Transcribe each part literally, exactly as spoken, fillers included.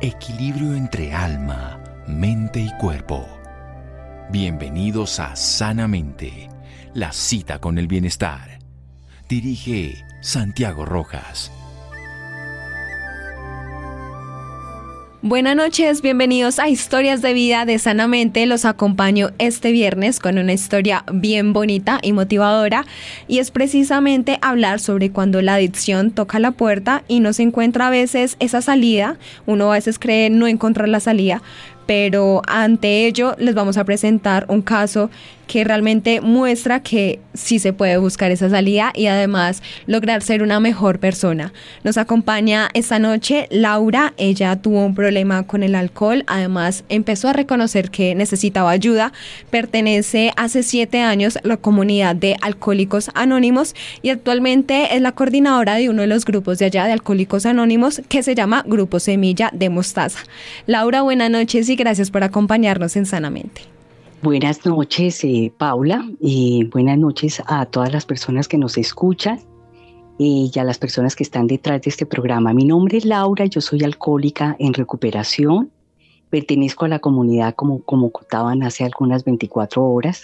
Equilibrio entre alma, mente y cuerpo. Bienvenidos a Sanamente, la cita con el bienestar. Dirige Santiago Rojas. Buenas noches, bienvenidos a Historias de Vida de Sanamente. Los acompaño este viernes con una historia bien bonita y motivadora, y es precisamente hablar sobre cuando la adicción toca la puerta y no se encuentra a veces esa salida. Uno a veces cree no encontrar la salida, pero ante ello les vamos a presentar un caso que realmente muestra que sí se puede buscar esa salida y además lograr ser una mejor persona. Nos acompaña esta noche Laura. Ella tuvo un problema con el alcohol, además empezó a reconocer que necesitaba ayuda. Pertenece hace siete años a la comunidad de Alcohólicos Anónimos y actualmente es la coordinadora de uno de los grupos de allá de Alcohólicos Anónimos que se llama Grupo Semilla de Mostaza. Laura, buenas noches y gracias por acompañarnos en Sanamente. Buenas noches, eh, Paula, y buenas noches a todas las personas que nos escuchan eh, y a las personas que están detrás de este programa. Mi nombre es Laura, yo soy alcohólica en recuperación, pertenezco a la comunidad como, como contaban hace algunas veinticuatro horas,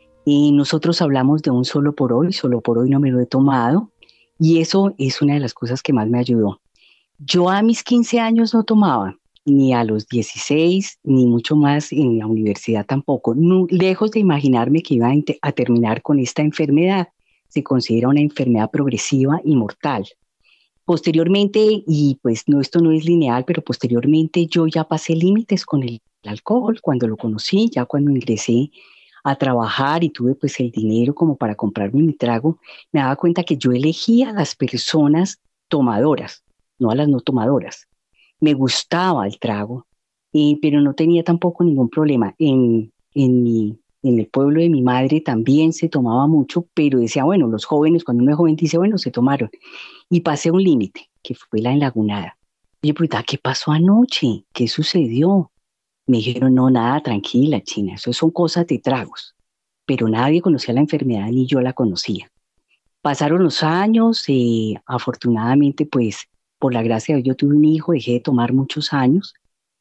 y nosotros hablamos de un solo por hoy, solo por hoy no me lo he tomado, y eso es una de las cosas que más me ayudó. Yo a mis quince años no tomaba, ni a los dieciséis, ni mucho más en la universidad tampoco. No, lejos de imaginarme que iba a, a terminar con esta enfermedad. Se considera una enfermedad progresiva y mortal. Posteriormente, y pues no, esto no es lineal, pero posteriormente yo ya pasé límites con el, el alcohol cuando lo conocí, ya cuando ingresé a trabajar y tuve pues el dinero como para comprarme mi trago, me daba cuenta que yo elegía a las personas tomadoras, no a las no tomadoras. Me gustaba el trago, eh, pero no tenía tampoco ningún problema. En, en, mi, en el pueblo de mi madre también se tomaba mucho, pero decía, bueno, los jóvenes, cuando uno es joven dice, bueno, se tomaron. Y pasé un límite, que fue la enlagunada. Y yo preguntaba, ¿qué pasó anoche? ¿Qué sucedió? Me dijeron, no, nada, tranquila, China, eso son cosas de tragos. Pero nadie conocía la enfermedad, ni yo la conocía. Pasaron los años, eh, afortunadamente, pues, por la gracia de Dios, yo tuve un hijo, dejé de tomar muchos años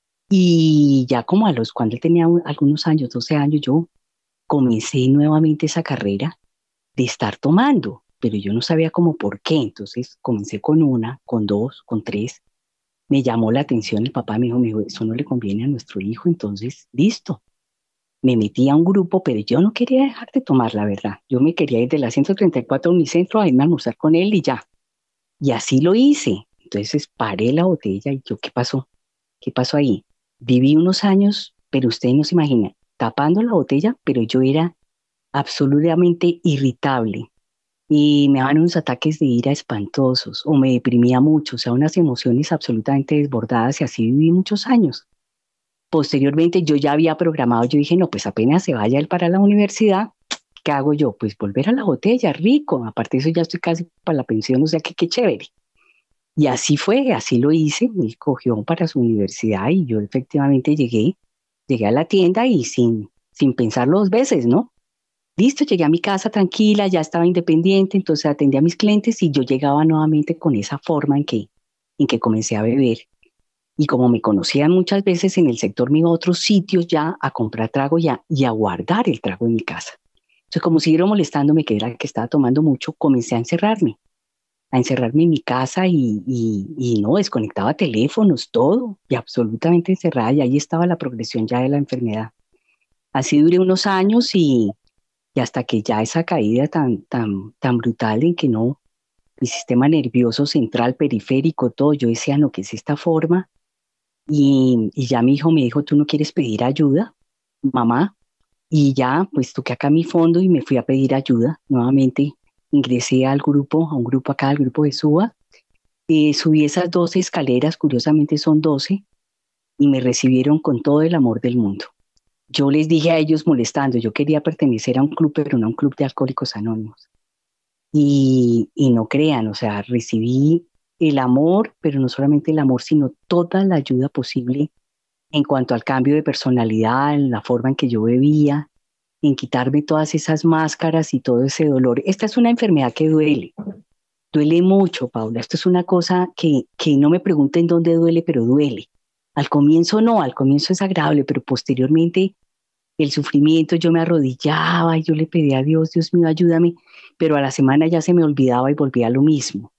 y ya como a los, cuando él tenía algunos años, doce años, yo comencé nuevamente esa carrera de estar tomando, pero yo no sabía cómo por qué. Entonces comencé con una, con dos, con tres. Me llamó la atención, el papá me dijo, me dijo, eso no le conviene a nuestro hijo, entonces listo. Me metí a un grupo, pero yo no quería dejar de tomar, la verdad. Yo me quería ir de la ciento treinta y cuatro a Unicentro a irme a almorzar con él y ya. Y así lo hice. Entonces paré la botella y yo, ¿qué pasó? ¿Qué pasó ahí? Viví unos años, pero usted no se imagina, tapando la botella, pero yo era absolutamente irritable y me daban unos ataques de ira espantosos o me deprimía mucho, o sea, unas emociones absolutamente desbordadas y así viví muchos años. Posteriormente yo ya había programado, yo dije, no, pues apenas se vaya él para la universidad, ¿qué hago yo? Pues volver a la botella, rico, aparte de eso ya estoy casi para la pensión, o sea, que qué chévere. Y así fue, así lo hice, me cogió para su universidad y yo efectivamente llegué, llegué a la tienda y sin, sin pensarlo dos veces, ¿no? Listo, llegué a mi casa tranquila, ya estaba independiente, entonces atendía a mis clientes y yo llegaba nuevamente con esa forma en que, en que comencé a beber. Y como me conocían muchas veces en el sector, me iba a otros sitios ya a comprar trago y a, y a guardar el trago en mi casa. Entonces, como siguieron molestándome, que era que estaba tomando mucho, comencé a encerrarme. a encerrarme en mi casa y, y, y no, desconectaba teléfonos, todo, y absolutamente encerrada, y ahí estaba la progresión ya de la enfermedad. Así duré unos años y, y hasta que ya esa caída tan, tan, tan brutal en que no, mi sistema nervioso central, periférico, todo, yo decía, no, ¿qué es esta forma? Y, y ya mi hijo me dijo, ¿tú no quieres pedir ayuda, mamá? Y ya, pues toqué acá mi fondo y me fui a pedir ayuda nuevamente. Ingresé al grupo, a un grupo acá, al grupo de Suba. Eh, subí esas doce escaleras, curiosamente son doce, y me recibieron con todo el amor del mundo. Yo les dije a ellos molestando, yo quería pertenecer a un club, pero no a un club de alcohólicos anónimos. Y, y no crean, o sea, recibí el amor, pero no solamente el amor, sino toda la ayuda posible en cuanto al cambio de personalidad, en la forma en que yo bebía, en quitarme todas esas máscaras y todo ese dolor. Esta es una enfermedad que duele, duele mucho, Paula. Esto es una cosa que, que no me pregunten dónde duele, pero duele. Al comienzo no, al comienzo es agradable, pero posteriormente el sufrimiento, yo me arrodillaba y yo le pedía a Dios, Dios mío, ayúdame, pero a la semana ya se me olvidaba y volvía a lo mismo.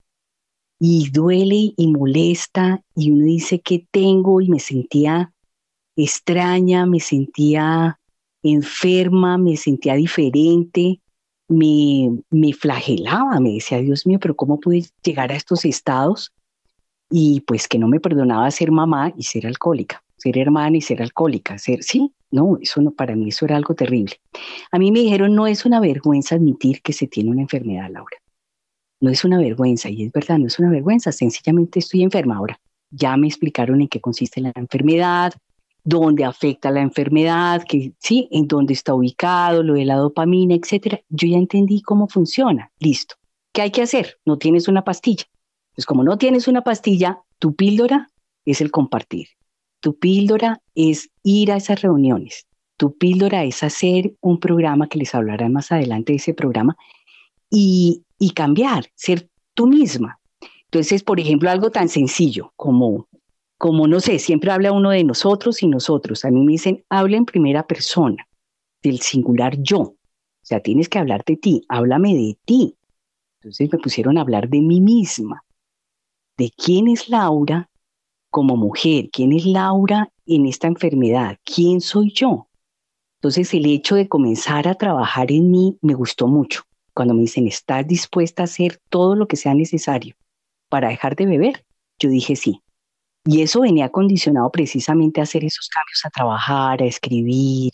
Y duele y molesta y uno dice, ¿qué tengo? Y me sentía extraña, me sentía enferma, me sentía diferente, me, me flagelaba, me decía, Dios mío, pero ¿cómo pude llegar a estos estados? Y pues que no me perdonaba ser mamá y ser alcohólica, ser hermana y ser alcohólica, ser, sí, no, eso no, para mí eso era algo terrible. A mí me dijeron, no es una vergüenza admitir que se tiene una enfermedad, Laura. No es una vergüenza, y es verdad, no es una vergüenza, sencillamente estoy enferma ahora. Ya me explicaron en qué consiste la enfermedad, dónde afecta la enfermedad, que sí, en dónde está ubicado, lo de la dopamina, etcétera. Yo ya entendí cómo funciona, listo. ¿Qué hay que hacer? No tienes una pastilla. Pues como no tienes una pastilla, tu píldora es el compartir. Tu píldora es ir a esas reuniones. Tu píldora es hacer un programa que les hablarán más adelante de ese programa y, y cambiar, ser tú misma. Entonces, por ejemplo, algo tan sencillo como, como, no sé, siempre habla uno de nosotros y nosotros. A mí me dicen, habla en primera persona, del singular yo. O sea, tienes que hablar de ti, háblame de ti. Entonces me pusieron a hablar de mí misma, de quién es Laura como mujer, quién es Laura en esta enfermedad, quién soy yo. Entonces el hecho de comenzar a trabajar en mí me gustó mucho. Cuando me dicen, ¿estás dispuesta a hacer todo lo que sea necesario para dejar de beber? Yo dije sí. Y eso venía condicionado precisamente a hacer esos cambios, a trabajar, a escribir,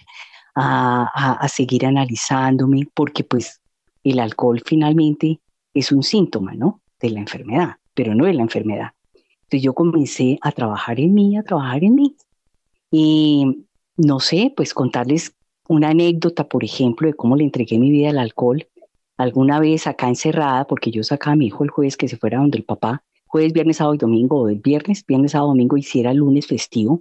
a, a, a seguir analizándome, porque pues el alcohol finalmente es un síntoma, ¿no? De la enfermedad, pero no de la enfermedad. Entonces yo comencé a trabajar en mí, a trabajar en mí. Y no sé, pues contarles una anécdota, por ejemplo, de cómo le entregué mi vida al alcohol. Alguna vez acá encerrada, porque yo sacaba a mi hijo el jueves que se fuera donde el papá, jueves, viernes, sábado y domingo, o el viernes, viernes, sábado, domingo, hiciera el lunes festivo.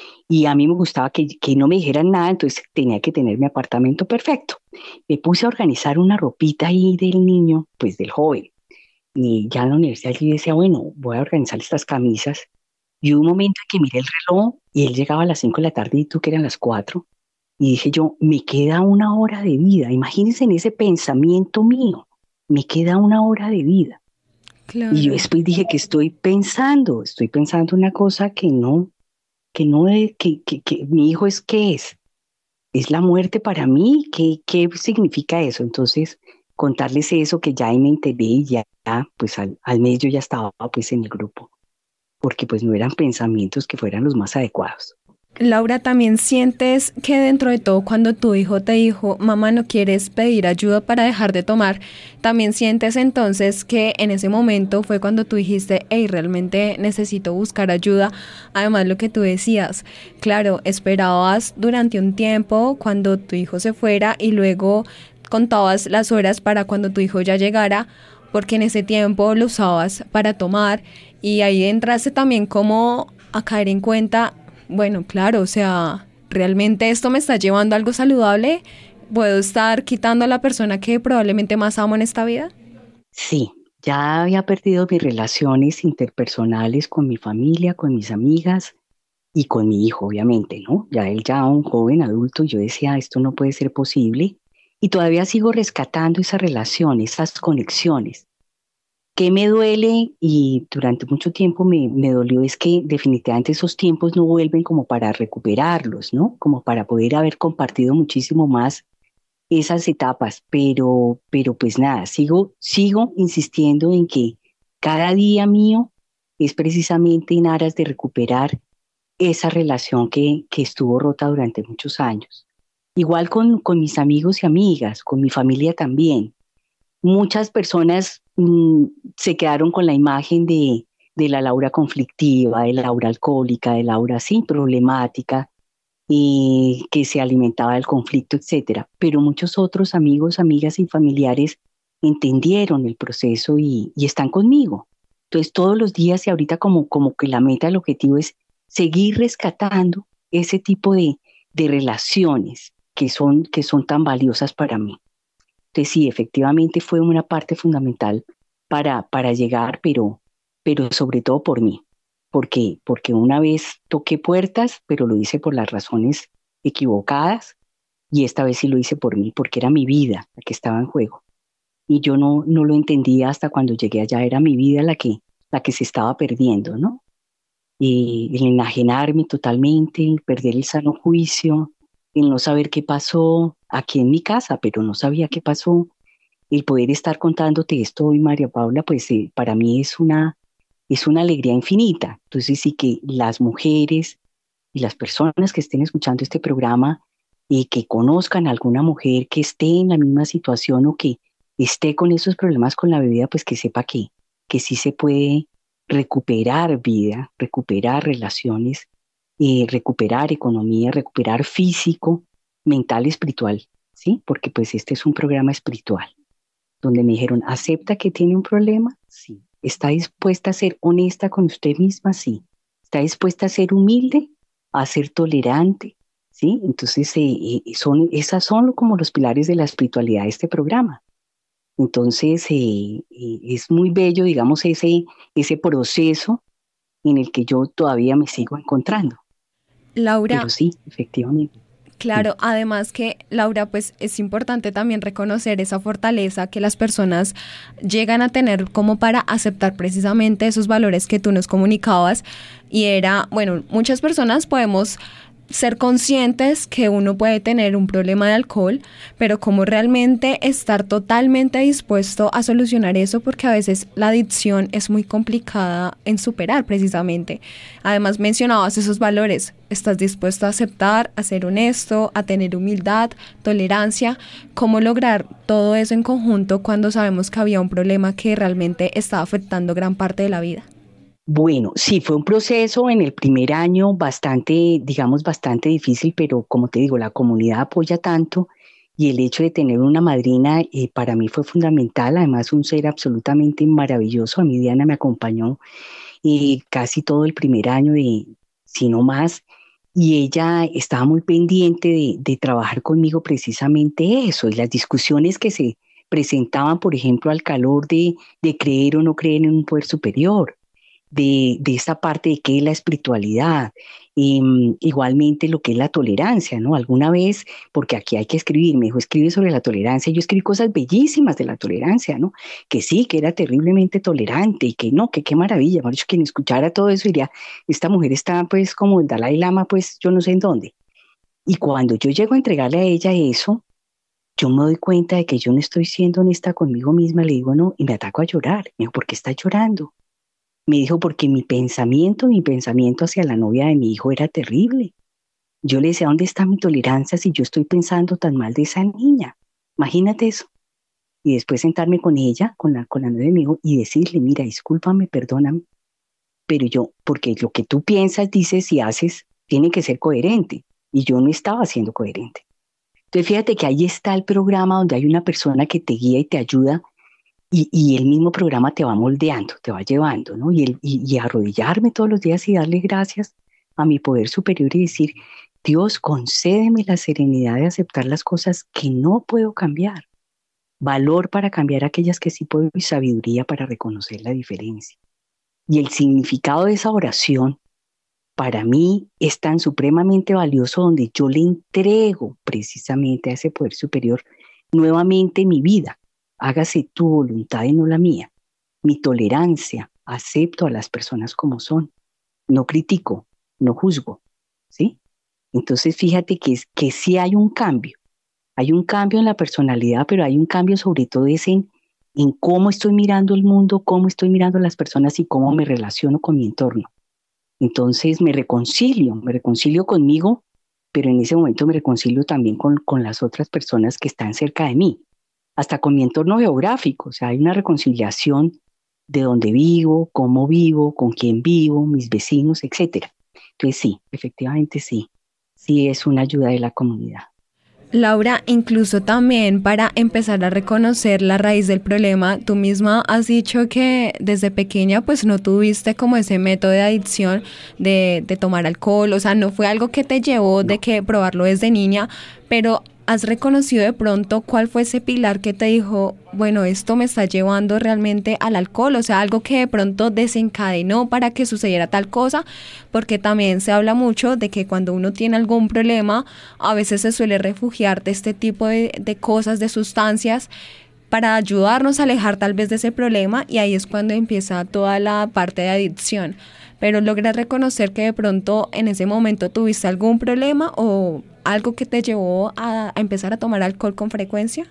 Y a mí me gustaba que, que no me dijeran nada, entonces tenía que tener mi apartamento perfecto. Me puse a organizar una ropita ahí del niño, pues del joven. Y ya en la universidad yo decía, bueno, voy a organizar estas camisas. Y hubo un momento en que miré el reloj y él llegaba a las cinco de la tarde y tú que eran las cuatro. Y dije yo, me queda una hora de vida. Imagínense en ese pensamiento mío, me queda una hora de vida. Y yo Claro. después dije que estoy pensando, estoy pensando una cosa que no, que no es, que, que, que mi hijo es, ¿qué es? ¿Es la muerte para mí? ¿Qué, qué significa eso? Entonces, contarles eso que ya ahí me enteré y ya, pues al, al mes yo ya estaba pues en el grupo, porque pues no eran pensamientos que fueran los más adecuados. Laura, ¿también sientes que dentro de todo cuando tu hijo te dijo, mamá, no quieres pedir ayuda para dejar de tomar, también sientes entonces que en ese momento fue cuando tú dijiste, hey, realmente necesito buscar ayuda? Además, lo que tú decías, claro, esperabas durante un tiempo cuando tu hijo se fuera y luego contabas las horas para cuando tu hijo ya llegara, porque en ese tiempo lo usabas para tomar y ahí entraste también como a caer en cuenta. Bueno, claro, o sea, ¿realmente esto me está llevando a algo saludable? ¿Puedo estar quitando a la persona que probablemente más amo en esta vida? Sí, ya había perdido mis relaciones interpersonales con mi familia, con mis amigas y con mi hijo, obviamente, ¿no? Ya él ya un joven adulto, yo decía, esto no puede ser posible. Y todavía sigo rescatando esa relación, esas conexiones. ¿Qué me duele? Y durante mucho tiempo me, me dolió es que definitivamente esos tiempos no vuelven como para recuperarlos, ¿no? Como para poder haber compartido muchísimo más esas etapas, pero, pero pues nada, sigo, sigo insistiendo en que cada día mío es precisamente en aras de recuperar esa relación que, que estuvo rota durante muchos años. Igual con, con mis amigos y amigas, con mi familia también. Muchas personas mmm, se quedaron con la imagen de, de la Laura conflictiva, de la Laura alcohólica, de Laura así problemática, y que se alimentaba del conflicto, etcétera. Pero muchos otros amigos, amigas y familiares entendieron el proceso y, y están conmigo. Entonces todos los días y ahorita como, como que la meta, el objetivo es seguir rescatando ese tipo de, de relaciones que son, que son tan valiosas para mí. Entonces sí, efectivamente fue una parte fundamental para, para llegar, pero, pero sobre todo por mí. porque, porque una vez toqué puertas, pero lo hice por las razones equivocadas, y esta vez sí lo hice por mí, porque era mi vida la que estaba en juego. Y yo no, no lo entendía hasta cuando llegué allá, era mi vida la que, la que se estaba perdiendo, ¿no? Y el enajenarme totalmente, el perder el sano juicio, el no saber qué pasó aquí en mi casa, pero no sabía qué pasó. El poder estar contándote esto hoy, María Paula, pues eh, para mí es una, es una alegría infinita. Entonces sí que las mujeres y las personas que estén escuchando este programa y que conozcan a alguna mujer que esté en la misma situación o que esté con esos problemas con la bebida, pues que sepa que, que sí se puede recuperar vida, recuperar relaciones, eh, recuperar economía, recuperar físico, mental, espiritual, ¿sí? Porque pues este es un programa espiritual, donde me dijeron, ¿acepta que tiene un problema? Sí. ¿Está dispuesta a ser honesta con usted misma? Sí. ¿Está dispuesta a ser humilde? ¿A ser tolerante? ¿Sí? Entonces, eh, eh, son, esas son como los pilares de la espiritualidad de este programa. Entonces, eh, eh, es muy bello, digamos, ese, ese proceso en el que yo todavía me sigo encontrando. Laura. Pero sí, efectivamente. Claro, Sí. además que, Laura, pues es importante también reconocer esa fortaleza que las personas llegan a tener como para aceptar precisamente esos valores que tú nos comunicabas. Y era, bueno, muchas personas podemos ser conscientes que uno puede tener un problema de alcohol, pero cómo realmente estar totalmente dispuesto a solucionar eso, porque a veces la adicción es muy complicada en superar precisamente. Además mencionabas esos valores, estás dispuesto a aceptar, a ser honesto, a tener humildad, tolerancia. ¿Cómo lograr todo eso en conjunto cuando sabemos que había un problema que realmente estaba afectando gran parte de la vida? Bueno, sí, fue un proceso en el primer año bastante, digamos, bastante difícil, pero como te digo, la comunidad apoya tanto y el hecho de tener una madrina eh, para mí fue fundamental, además un ser absolutamente maravilloso. A mí Diana me acompañó eh, casi todo el primer año, de, si no más, y ella estaba muy pendiente de, de trabajar conmigo precisamente eso, y las discusiones que se presentaban, por ejemplo, al calor de, de creer o no creer en un poder superior. De, de esta parte de qué es la espiritualidad, eh, igualmente lo que es la tolerancia, ¿no? Alguna vez, porque aquí hay que escribir, me dijo, escribe sobre la tolerancia, yo escribí cosas bellísimas de la tolerancia, ¿no? Que sí, que era terriblemente tolerante y que no, que qué maravilla, por eso quien escuchara todo eso diría, esta mujer está pues como el Dalai Lama, pues yo no sé en dónde. Y cuando yo llego a entregarle a ella eso, yo me doy cuenta de que yo no estoy siendo honesta conmigo misma, le digo no, y me ataco a llorar, me dijo, ¿por qué estás llorando? Me dijo, porque mi pensamiento, mi pensamiento hacia la novia de mi hijo era terrible. Yo le decía, ¿dónde está mi tolerancia si yo estoy pensando tan mal de esa niña? Imagínate eso. Y después sentarme con ella, con la, con la novia de mi hijo, y decirle, mira, discúlpame, perdóname, pero yo, porque lo que tú piensas, dices y haces, tiene que ser coherente. Y yo no estaba siendo coherente. Entonces, fíjate que ahí está el programa donde hay una persona que te guía y te ayuda. Y, y el mismo programa te va moldeando, te va llevando, ¿no? Y, el, y, y arrodillarme todos los días y darle gracias a mi poder superior y decir, Dios, concédeme la serenidad de aceptar las cosas que no puedo cambiar, valor para cambiar aquellas que sí puedo y sabiduría para reconocer la diferencia. Y el significado de esa oración para mí es tan supremamente valioso, donde yo le entrego precisamente a ese poder superior nuevamente mi vida. Hágase tu voluntad y no la mía. Mi tolerancia, acepto a las personas como son. No critico, no juzgo, ¿sí? Entonces fíjate que, es, que sí hay un cambio. Hay un cambio en la personalidad, pero hay un cambio sobre todo es en, en cómo estoy mirando el mundo, cómo estoy mirando a las personas y cómo me relaciono con mi entorno. Entonces me reconcilio, me reconcilio conmigo, pero en ese momento me reconcilio también con, con las otras personas que están cerca de mí. Hasta con mi entorno geográfico, o sea, hay una reconciliación de dónde vivo, cómo vivo, con quién vivo, mis vecinos, etcétera. Entonces sí, efectivamente sí, sí es una ayuda de la comunidad. Laura, incluso también para empezar a reconocer la raíz del problema, tú misma has dicho que desde pequeña pues no tuviste como ese método de adicción de, de tomar alcohol, o sea, no fue algo que te llevó de que probarlo desde niña, pero ¿has reconocido de pronto cuál fue ese pilar que te dijo, bueno, esto me está llevando realmente al alcohol? O sea, algo que de pronto desencadenó para que sucediera tal cosa, porque también se habla mucho de que cuando uno tiene algún problema, a veces se suele refugiar de este tipo de, de cosas, de sustancias, para ayudarnos a alejar tal vez de ese problema, y ahí es cuando empieza toda la parte de adicción. Pero ¿logras reconocer que de pronto en ese momento tuviste algún problema o algo que te llevó a, a empezar a tomar alcohol con frecuencia?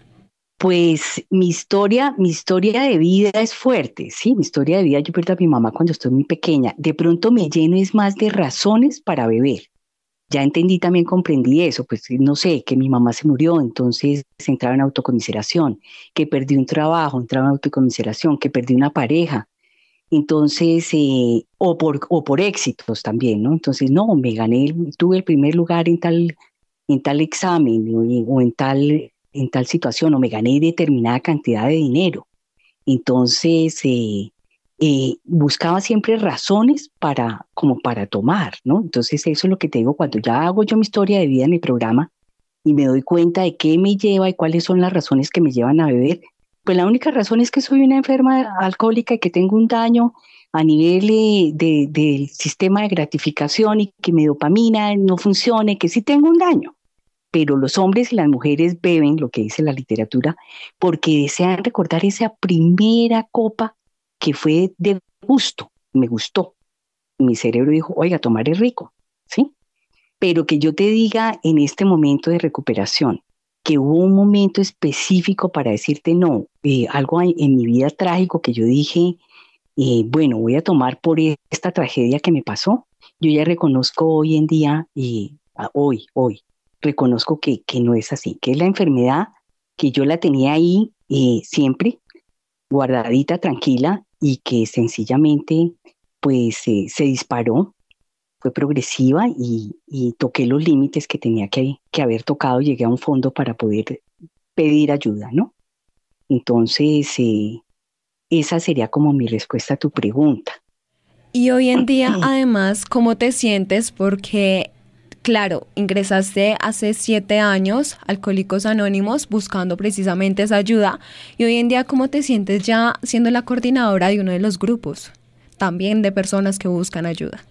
Pues mi historia, mi historia de vida es fuerte, sí, mi historia de vida, yo perdí a mi mamá cuando estoy muy pequeña. De pronto me lleno es más de razones para beber. Ya entendí, también comprendí eso, pues no sé, que mi mamá se murió, entonces entraba en autocomiseración, que perdí un trabajo, entraba en autocomiseración, que perdí una pareja, entonces, eh, o, por, o por éxitos también, ¿no? Entonces, no, me gané, el- tuve el primer lugar en tal, en tal examen o, en o en tal, en tal situación, o me gané determinada cantidad de dinero. Entonces, eh, eh, buscaba siempre razones para, como para tomar, ¿no? Entonces, eso es lo que te digo cuando ya hago yo mi historia de vida en el programa y me doy cuenta de qué me lleva y cuáles son las razones que me llevan a beber. Pues la única razón es que soy una enferma alcohólica y que tengo un daño a nivel eh, de, del sistema de gratificación y que mi dopamina no funcione, que sí tengo un daño. Pero los hombres y las mujeres beben, lo que dice la literatura, porque desean recordar esa primera copa que fue de gusto, me gustó. Y mi cerebro dijo, oiga, tomar es rico, ¿sí? Pero que yo te diga en este momento de recuperación, que hubo un momento específico para decirte no, eh, algo en, en mi vida trágico que yo dije, eh, bueno, voy a tomar por esta tragedia que me pasó. Yo ya reconozco hoy en día, y ah, hoy, hoy, reconozco que, que no es así, que es la enfermedad que yo la tenía ahí eh, siempre guardadita, tranquila, y que sencillamente pues eh, se disparó, fue progresiva y, y toqué los límites que tenía que, que haber tocado, llegué a un fondo para poder pedir ayuda, ¿no? Entonces, eh, esa sería como mi respuesta a tu pregunta. Y hoy en día, además, ¿cómo te sientes? Porque, claro, ingresaste hace siete años a Alcohólicos Anónimos buscando precisamente esa ayuda. Y hoy en día, ¿cómo te sientes ya siendo la coordinadora de uno de los grupos, también de personas que buscan ayuda?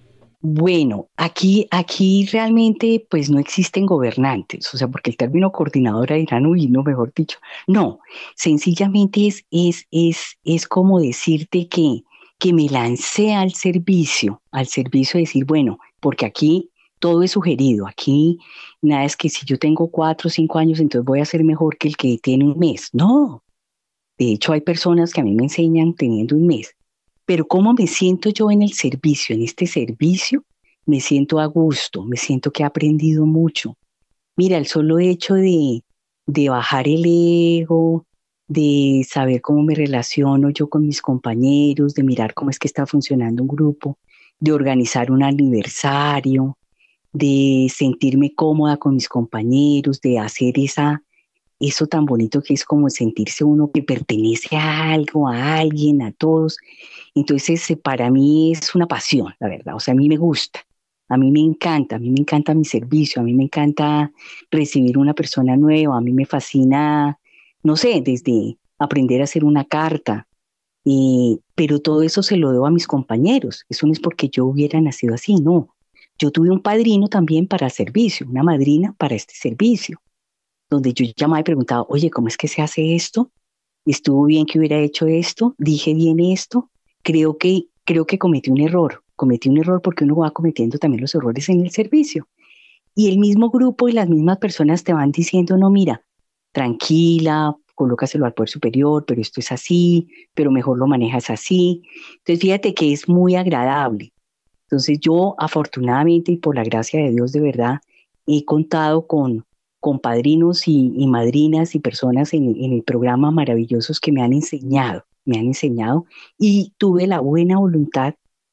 Bueno, aquí, aquí realmente pues no existen gobernantes, o sea, porque el término coordinadora dirán, uy, no, mejor dicho, no, sencillamente es, es, es, es como decirte que, que me lancé al servicio, al servicio de decir, bueno, porque aquí todo es sugerido, aquí nada es que si yo tengo cuatro o cinco años, entonces voy a ser mejor que el que tiene un mes, no, de hecho hay personas que a mí me enseñan teniendo un mes. Pero ¿cómo me siento yo en el servicio? En este servicio me siento a gusto, me siento que he aprendido mucho. Mira, el solo hecho de, de bajar el ego, de saber cómo me relaciono yo con mis compañeros, de mirar cómo es que está funcionando un grupo, de organizar un aniversario, de sentirme cómoda con mis compañeros, de hacer esa, eso tan bonito que es como sentirse uno que pertenece a algo, a alguien, a todos. Entonces, eh, para mí es una pasión, la verdad. O sea, a mí me gusta, a mí me encanta, a mí me encanta mi servicio, a mí me encanta recibir una persona nueva, a mí me fascina, no sé, desde aprender a hacer una carta, eh, pero todo eso se lo debo a mis compañeros. Eso no es porque yo hubiera nacido así, no. Yo tuve un padrino también para el servicio, una madrina para este servicio, donde yo llamaba y preguntaba, oye, ¿cómo es que se hace esto? ¿Estuvo bien que hubiera hecho esto? ¿Dije bien esto? Creo que, creo que cometí un error. Cometí un error porque uno va cometiendo también los errores en el servicio. Y el mismo grupo y las mismas personas te van diciendo, no, mira, tranquila, colócaselo al poder superior, pero esto es así, pero mejor lo manejas así. Entonces, fíjate que es muy agradable. Entonces, yo afortunadamente y por la gracia de Dios de verdad, he contado con, con padrinos y, y madrinas y personas en, en el programa maravillosos que me han enseñado, me han enseñado y tuve la buena voluntad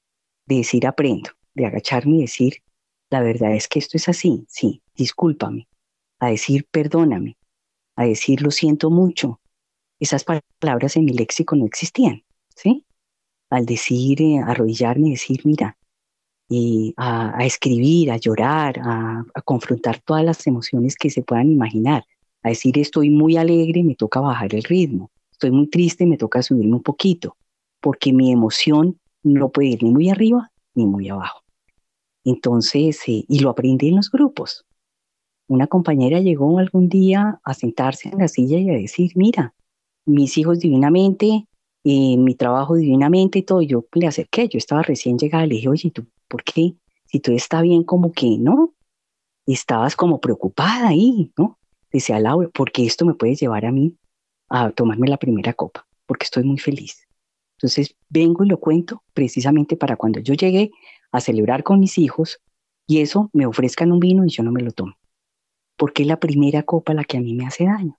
de decir aprendo, de agacharme y decir, la verdad es que esto es así, sí, discúlpame, a decir perdóname, a decir lo siento mucho. Esas palabras en mi léxico no existían, ¿sí? Al decir, eh, arrodillarme y decir, mira, y a, a escribir, a llorar, a, a confrontar todas las emociones que se puedan imaginar, a decir estoy muy alegre, me toca bajar el ritmo, estoy muy triste, me toca subirme un poquito, porque mi emoción no puede ir ni muy arriba ni muy abajo. Entonces, eh, y lo aprendí en los grupos. Una compañera llegó algún día a sentarse en la silla y a decir, mira, mis hijos divinamente, eh, mi trabajo divinamente y todo. Y yo le acerqué, yo estaba recién llegada, le dije, oye, ¿tú por qué? Si todo está bien, como que no, estabas como preocupada ahí, ¿no? Decía Laura, porque esto me puede llevar a mí a tomarme la primera copa, porque estoy muy feliz. Entonces vengo y lo cuento precisamente para cuando yo llegue a celebrar con mis hijos y eso me ofrezcan un vino y yo no me lo tomo, porque es la primera copa la que a mí me hace daño.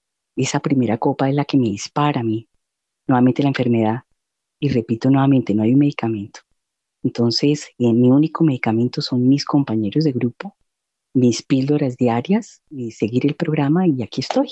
Esa primera copa es la que me dispara a mí, nuevamente la enfermedad. Y repito nuevamente, no hay un medicamento. Entonces, eh, mi único medicamento son mis compañeros de grupo, mis píldoras diarias, y seguir el programa y aquí estoy.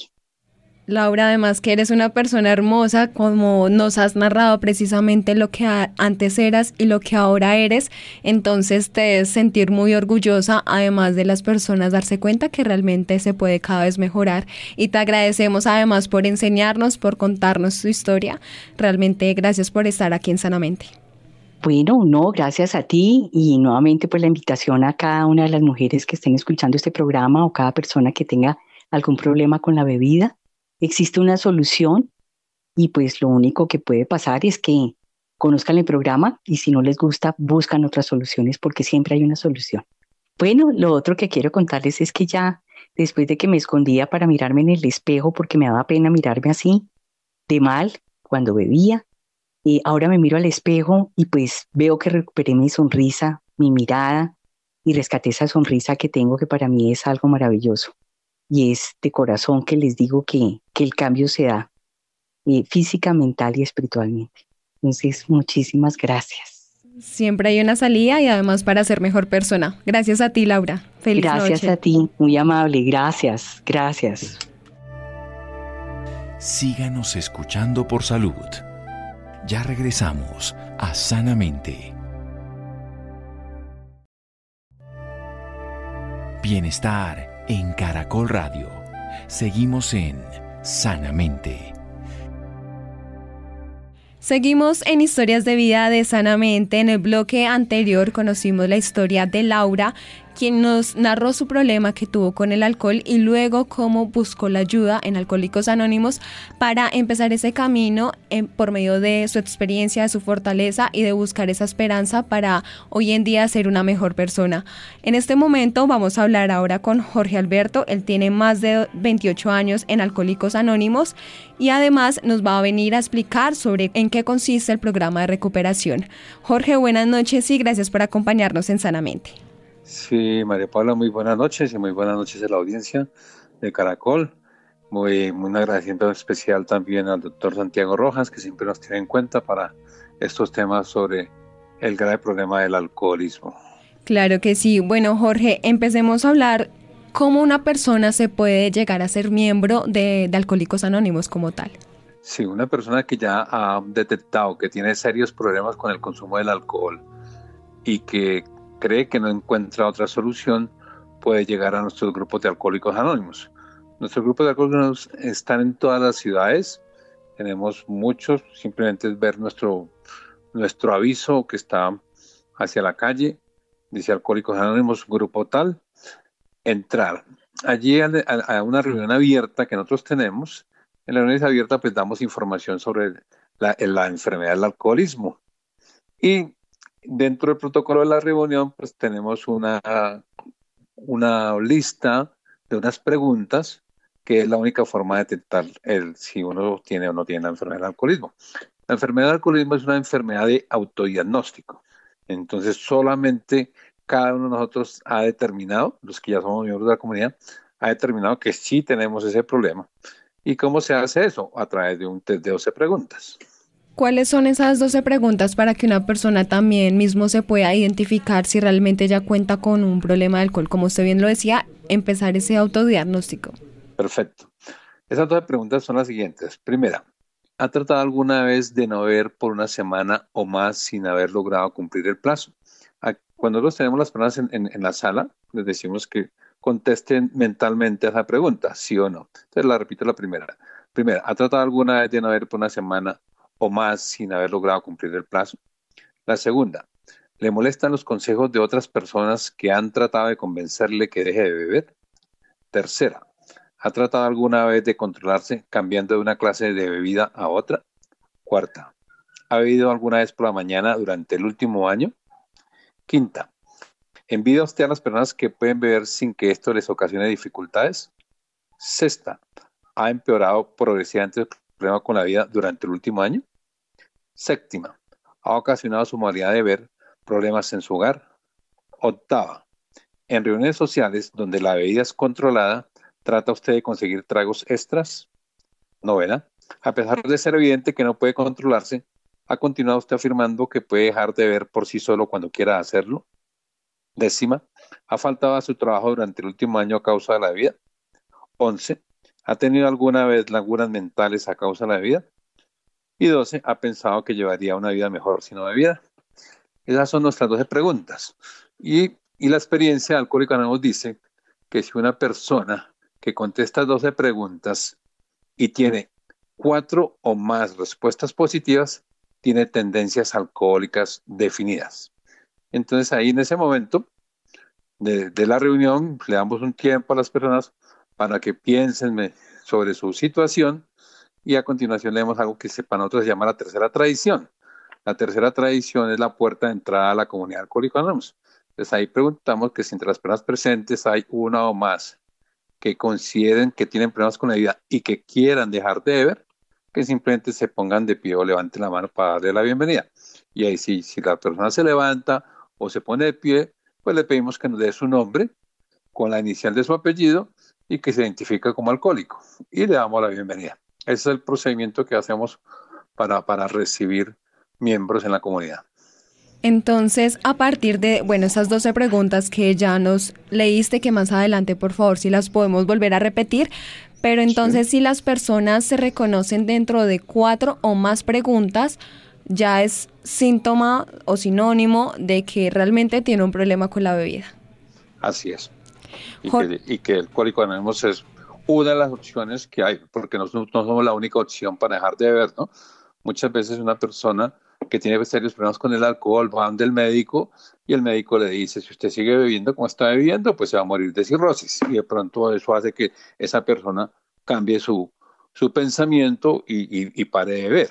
Laura, además que eres una persona hermosa, como nos has narrado precisamente lo que a- antes eras y lo que ahora eres, entonces te debes sentir muy orgullosa, además de las personas darse cuenta que realmente se puede cada vez mejorar. Y te agradecemos además por enseñarnos, por contarnos tu historia. Realmente gracias por estar aquí en Sanamente. Bueno, no, gracias a ti y nuevamente pues la invitación a cada una de las mujeres que estén escuchando este programa o cada persona que tenga algún problema con la bebida. Existe una solución y pues lo único que puede pasar es que conozcan el programa y si no les gusta buscan otras soluciones porque siempre hay una solución. Bueno, lo otro que quiero contarles es que ya después de que me escondía para mirarme en el espejo porque me daba pena mirarme así de mal cuando bebía, y ahora me miro al espejo y pues veo que recuperé mi sonrisa, mi mirada y rescaté esa sonrisa que tengo que para mí es algo maravilloso. Y es de corazón que les digo que, que el cambio se da eh, física, mental y espiritualmente. Entonces, muchísimas gracias. Siempre hay una salida y además para ser mejor persona. Gracias a ti, Laura. Feliz Gracias noche. a ti, muy amable. Gracias, gracias. Síganos escuchando por salud. Ya regresamos a Sanamente. Bienestar en Caracol Radio. Seguimos en Sanamente. Seguimos en Historias de Vida de Sanamente. En el bloque anterior conocimos la historia de Laura, quien nos narró su problema que tuvo con el alcohol y luego cómo buscó la ayuda en Alcohólicos Anónimos para empezar ese camino en, por medio de su experiencia, de su fortaleza y de buscar esa esperanza para hoy en día ser una mejor persona. En este momento vamos a hablar ahora con Jorge Alberto. Él tiene más de veintiocho años en Alcohólicos Anónimos y además nos va a venir a explicar sobre en qué consiste el programa de recuperación. Jorge, buenas noches y gracias por acompañarnos en Sanamente. Sí, María Paula, muy buenas noches y muy buenas noches a la audiencia de Caracol. Muy, muy un agradecimiento especial también al doctor Santiago Rojas, que siempre nos tiene en cuenta para estos temas sobre el grave problema del alcoholismo. Claro que sí. Bueno, Jorge, empecemos a hablar cómo una persona se puede llegar a ser miembro de, de Alcohólicos Anónimos como tal. Sí, una persona que ya ha detectado que tiene serios problemas con el consumo del alcohol y que cree que no encuentra otra solución, puede llegar a nuestros grupos de Alcohólicos Anónimos. Nuestros grupos de Alcohólicos Anónimos están en todas las ciudades, tenemos muchos, simplemente es ver nuestro, nuestro aviso que está hacia la calle, dice Alcohólicos Anónimos, grupo tal, entrar. Allí a, a una reunión abierta que nosotros tenemos, en la reunión abierta pues damos información sobre la, la enfermedad del alcoholismo. Y dentro del protocolo de la reunión, pues tenemos una, una lista de unas preguntas que es la única forma de detectar el, si uno tiene o no tiene la enfermedad del alcoholismo. La enfermedad del alcoholismo es una enfermedad de autodiagnóstico. Entonces, solamente cada uno de nosotros ha determinado, los que ya somos miembros de la comunidad, ha determinado que sí tenemos ese problema. ¿Y cómo se hace eso? A través de un test de doce preguntas. ¿Cuáles son esas doce preguntas para que una persona también mismo se pueda identificar si realmente ya cuenta con un problema de alcohol? Como usted bien lo decía, empezar ese autodiagnóstico. Perfecto. Esas doce preguntas son las siguientes. Primera, ¿Ha tratado alguna vez de no beber por una semana o más sin haber logrado cumplir el plazo? A- Cuando nosotros tenemos las personas en, en- en la sala, les decimos que contesten mentalmente a esa pregunta, sí o no. Entonces la repito la primera. Primera, ¿ha tratado alguna vez de no beber por una semana o más sin haber logrado cumplir el plazo? La segunda, ¿le molestan los consejos de otras personas que han tratado de convencerle que deje de beber? Tercera, ¿ha tratado alguna vez de controlarse cambiando de una clase de bebida a otra? Cuarta, ¿ha bebido alguna vez por la mañana durante el último año? Quinta, ¿envidia usted a las personas que pueden beber sin que esto les ocasione dificultades? Sexta, ¿ha empeorado progresivamente el problema con la vida durante el último año? Séptima, ¿ha ocasionado su modalidad de beber problemas en su hogar? Octava, en reuniones sociales donde la bebida es controlada, ¿trata usted de conseguir tragos extras? Novena, a pesar de ser evidente que no puede controlarse, ¿ha continuado usted afirmando que puede dejar de beber por sí solo cuando quiera hacerlo? Décima, ¿ha faltado a su trabajo durante el último año a causa de la bebida? Once, ¿ha tenido alguna vez lagunas mentales a causa de la bebida? Y doce, ¿ha pensado que llevaría una vida mejor si no bebiera? Esas son nuestras doce preguntas. Y, y la experiencia de Alcohólicos Anónimos dice que si una persona que contesta doce preguntas y tiene cuatro o más respuestas positivas, tiene tendencias alcohólicas definidas. Entonces ahí en ese momento de, de la reunión le damos un tiempo a las personas para que piensen sobre su situación y a continuación leemos algo que se, para nosotros se llama la tercera tradición. La tercera tradición es la puerta de entrada a la comunidad Alcohólicos Anónimos. Entonces ahí preguntamos que si entre las personas presentes hay una o más que consideren que tienen problemas con la vida y que quieran dejar de beber, que simplemente se pongan de pie o levanten la mano para darle la bienvenida. Y ahí sí, si la persona se levanta o se pone de pie, pues le pedimos que nos dé su nombre con la inicial de su apellido y que se identifica como alcohólico. Y le damos la bienvenida. Ese es el procedimiento que hacemos para, para recibir miembros en la comunidad. Entonces, a partir de, bueno, esas doce preguntas que ya nos leíste, que más adelante, por favor, si las podemos volver a repetir, pero entonces sí. Si las personas se reconocen dentro de cuatro o más preguntas, ya es síntoma o sinónimo de que realmente tiene un problema con la bebida. Así es. Y que, y que el Alcohólicos Anónimos es una de las opciones que hay, porque no, no somos la única opción para dejar de beber, ¿no? Muchas veces una persona que tiene serios problemas con el alcohol va donde el médico y el médico le dice, si usted sigue bebiendo como está bebiendo, pues se va a morir de cirrosis. Y de pronto eso hace que esa persona cambie su, su pensamiento y, y, y pare de beber.